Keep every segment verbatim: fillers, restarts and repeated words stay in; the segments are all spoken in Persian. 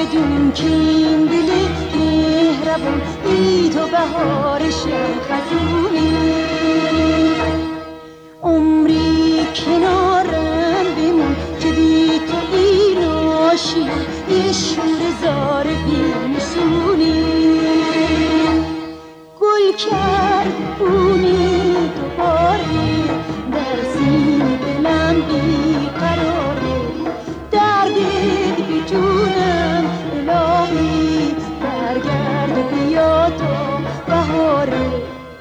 بدون که این دل مهربون بی تو بهارشم خزونی. عمری کنارم بمون که بی تو این عاشقی یه شور زار بی‌نشونی. گل کرد بونی دوباره در سینه دلم بیقراره، دردت بی جونم الهی برگرد و بیا تو بهاره.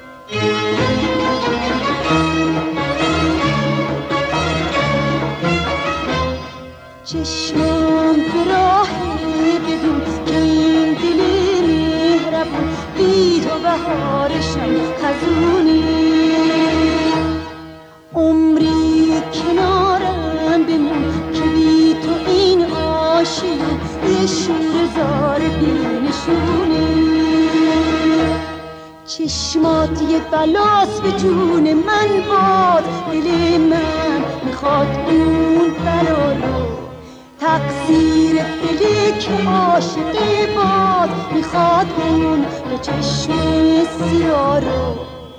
چشمم به راهی بدون که این دل مهربون بی تو بهارشم خزونی. عمری کنارم بمون که بی تو این عاشقی یه شور زار بی‌نشونی. چشمات یه بلاس به جون من باد، دل من میخواد اون بلا رو، تقصیر دلی که عاشقی باد میخواد اون به چشم سیاه رو.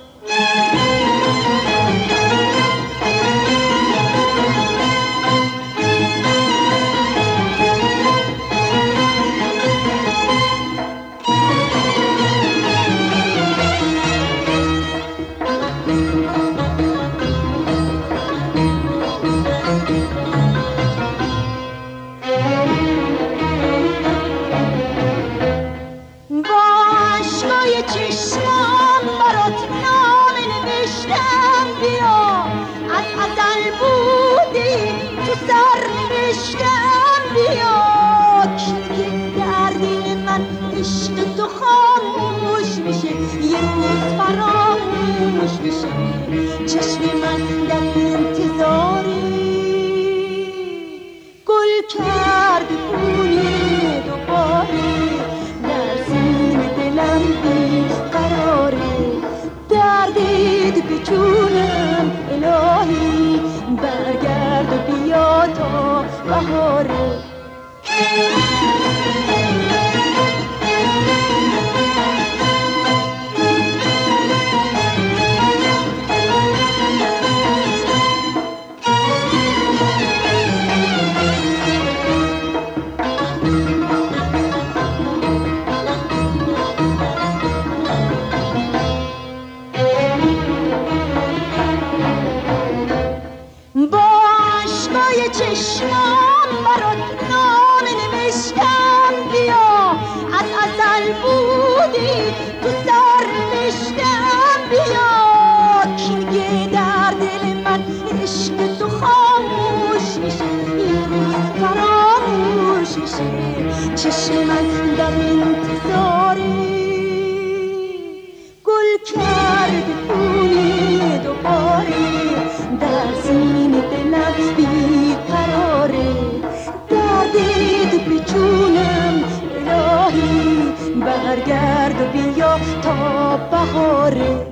چشمم برات نامه نوشتم بیا، از ازل بودی تو سر نوشتم بیا، که در دل من عشق تو خاموش میشه یه روز فراموش میشه. چشم من در انتظاری گل کرد بونی دوباره در سینه دلم بیقراره، دردت به جونم الهی برگرد و بیا تا بهاره. چشمم برات نامه نوشتم بیا، از ازل بودی تو سر نوشتم بیا، که میگه در دل من عشق تو خاموش میشه یه روز فراموش میشه. چشم من در انتظاری گل کرد بونی دوباره در سینه دلم بیقراره، دردت به جونم الهی برگرد و بیا تا بهاره.